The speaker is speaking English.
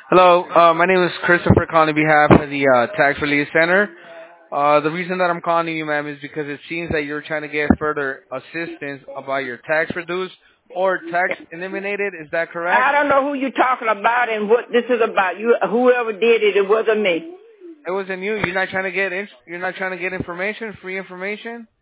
Hello, my name is Christopher calling on behalf of the Tax Relief Center. The reason that I'm calling you, ma'am, is because it seems that you're trying to get further assistance about your tax reduced or tax eliminated. Is that correct? I don't know who you're talking about and what this is about. You, whoever did it, it wasn't me. It wasn't you. You're not trying to get you're not trying to get information, free information.